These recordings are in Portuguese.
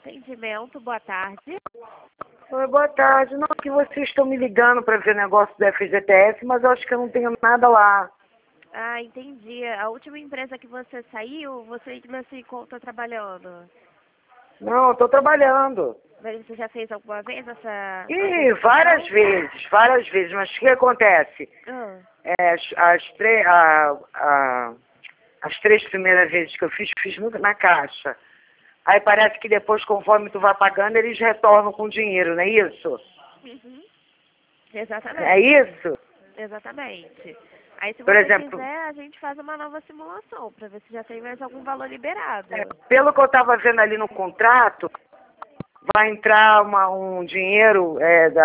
atendimento, boa tarde. Oi, boa tarde. Não, que vocês estão me ligando para ver o negócio do FGTS, mas eu acho que eu não tenho nada lá. Ah, entendi. A última empresa que você saiu, você ainda se encontra trabalhando. Não, eu estou trabalhando. Mas você já fez alguma vez essa E antecipação? várias vezes. Mas o que acontece? Ah, As três primeiras vezes que eu fiz na Caixa. Aí parece que depois, conforme tu vai pagando, eles retornam com dinheiro, não é isso? uhum. É Exatamente. isso? Exatamente. Aí se Por você exemplo, quiser, a gente faz uma nova simulação para ver se já tem mais algum valor liberado. pelo que eu estava vendo ali no contrato, vai entrar um dinheiro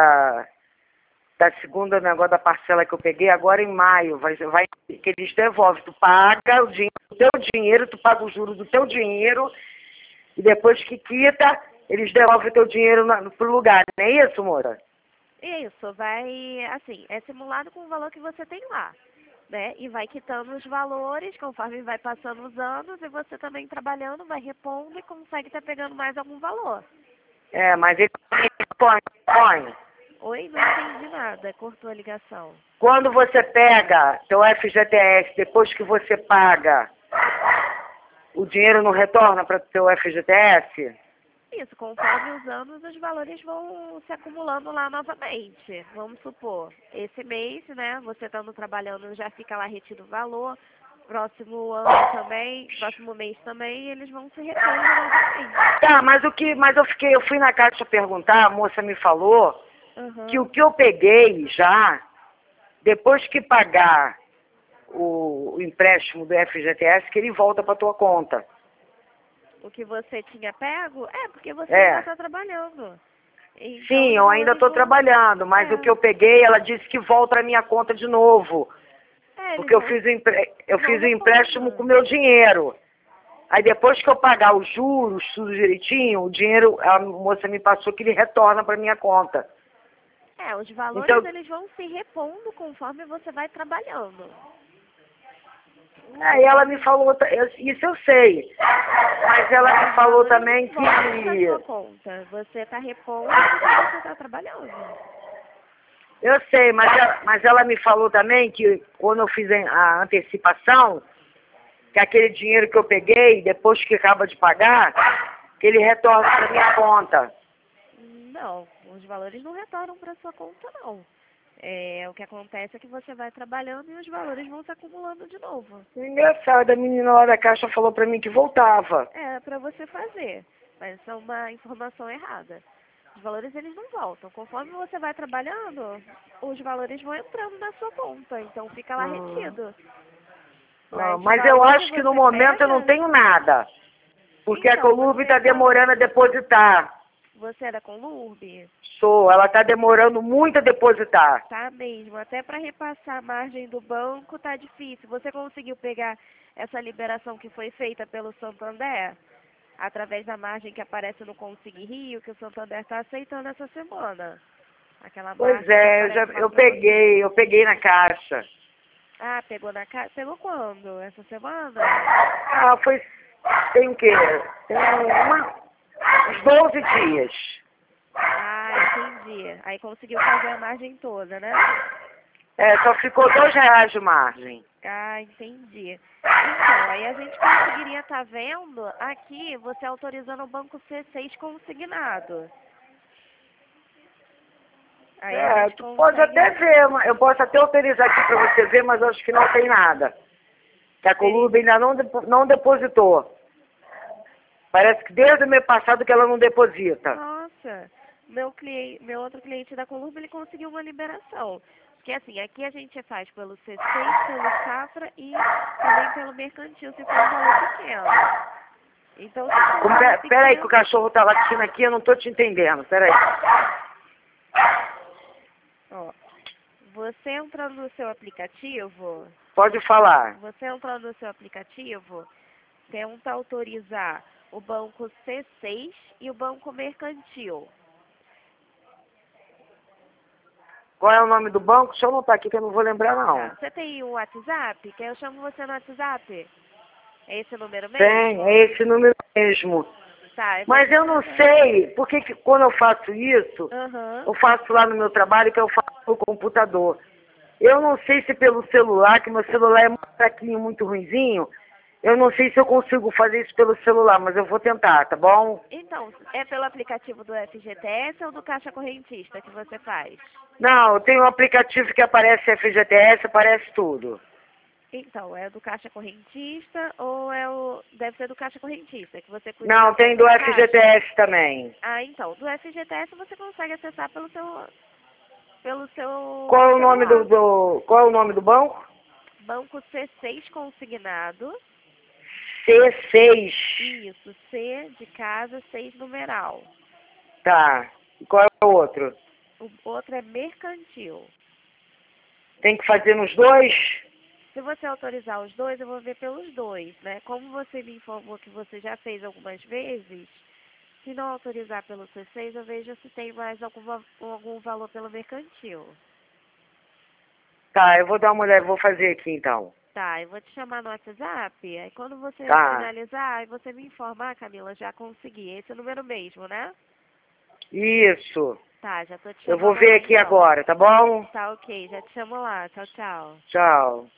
da segunda negócio da parcela que eu peguei agora em maio. Que eles devolvem. Tu paga o teu dinheiro, tu paga o juro do teu dinheiro e depois que quita, eles devolvem o teu dinheiro pro lugar. Não é isso, Moura? Isso, vai, assim, é simulado com o valor que você tem lá, né? E vai quitando os valores conforme vai passando os anos e você também trabalhando, vai repondo e consegue estar pegando mais algum valor. É, mas ele põe. Oi, não entendi nada, cortou a ligação. Quando você pega teu FGTS, depois que você paga, o dinheiro não retorna para o teu FGTS? Isso, conforme os anos, os valores vão se acumulando lá novamente. Vamos supor, esse mês, né, você estando trabalhando, já fica lá retido o valor. Próximo ano também, próximo mês também, eles vão se repondo novamente. Tá, mas eu fui na caixa perguntar, a moça me falou que o Uhum. que eu peguei já, depois que pagar o empréstimo do FGTS, que ele volta para tua conta. O que você tinha pego, porque você ainda É. está trabalhando. Então, Sim, os eu ainda valores estou vão... trabalhando, mas o que eu peguei, ela disse que volta para minha conta de novo. eles Porque eu vão, fiz vão o empréstimo com repondo. o meu dinheiro. Aí depois que eu pagar os juros, tudo direitinho, o dinheiro, a moça me passou que ele retorna para minha conta. Os valores, Então, eles vão se repondo conforme você vai trabalhando. aí ela me falou, isso eu sei, mas ela me Os falou valores também não voltam para sua que, conta. Você está repondo porque você está trabalhando. eu sei, mas ela me falou também que quando eu fiz a antecipação, que aquele dinheiro que eu peguei, depois que acaba de pagar, que ele retorna para minha conta. Não, os valores não retornam para sua conta, não. O que acontece é que você vai trabalhando e os valores vão se acumulando de novo. Engraçado, a menina lá da caixa falou para mim que voltava. É para você fazer, mas isso é uma informação errada. Os valores, eles não voltam. Conforme você vai trabalhando, os valores vão entrando na sua conta, então fica lá retido. Mas o Mas eu valor que acho que no você momento eu não pega, tenho nada, porque a então, Colurb você está demorando a depositar. você é da Conlurb? Ela está demorando muito a depositar. Tá mesmo, até para repassar a margem do banco tá difícil. Você conseguiu pegar essa liberação que foi feita pelo Santander? Através da margem que aparece no Consigne Rio, que o Santander está aceitando essa semana. Aquela Pois margem que é, aparece lá eu para você. peguei na caixa. Ah, pegou na casa? Pegou quando? Essa semana? Tem o quê? Tem uns 12 dias. Ah, entendi. Aí conseguiu fazer a margem toda, né? Só ficou R$ 2 de margem. Ah, entendi. Então, aí a gente conseguiria estar vendo aqui você autorizando o banco C6 consignado. Aí a gente Tu pode consegue... até ver, eu posso até autorizar aqui para você ver, mas eu acho que não tem nada. Que a Colurb ainda não depositou. Parece que desde o mês passado que ela não deposita. Nossa, meu outro cliente da Colurb, ele conseguiu uma liberação. Porque assim, aqui a gente faz pelo C6, pelo Safra e também pelo Mercantil, se for um valor pequeno. Então, se for um valor Peraí que o pequeno... cachorro tá latindo aqui, eu não tô te entendendo. Peraí. Ó, você entrando no seu aplicativo, Pode falar. tenta autorizar o banco C6 e o banco Mercantil. Qual é o nome do banco? Deixa eu anotar aqui que eu não vou lembrar não. Tá, você tem o WhatsApp? Que eu chamo você no WhatsApp. É esse o número mesmo? Tem, é esse número mesmo. Tá, Mas eu não sei, porque que quando eu faço isso, Aham. eu faço lá no meu trabalho, que eu faço no computador. Eu não sei se pelo celular, que meu celular é muito fraquinho, muito ruinzinho, eu não sei se eu consigo fazer isso pelo celular, mas eu vou tentar, tá bom? Então, é pelo aplicativo do FGTS ou do Caixa Correntista que você faz? Não, eu tenho um aplicativo que aparece FGTS, aparece tudo. Então, é do Caixa Correntista ou é o... Deve ser do Caixa Correntista, que você cuida Não, da tem conta do do Caixa. FGTS também. Ah, então, do FGTS você consegue acessar pelo seu Qual é o nome celular. qual é o nome do banco? Banco C6 consignado. C6. Isso, C de casa, 6 numeral. Tá. E qual é o outro? O outro é mercantil. Tem que fazer nos dois? Se você autorizar os dois, eu vou ver pelos dois, né? Como você me informou que você já fez algumas vezes, se não autorizar pelo C6, eu vejo se tem mais algum valor pelo mercantil. Tá, eu vou dar uma olhada, vou fazer aqui então. Tá, eu vou te chamar no WhatsApp, aí quando você Tá. finalizar, aí você me informar, Camila, já consegui. Esse é o número mesmo, né? Isso. Tá, já tô te Eu vou chamando ver lá aqui então. agora, tá bom? Tá ok, já te chamo lá. Tchau, tchau. Tchau.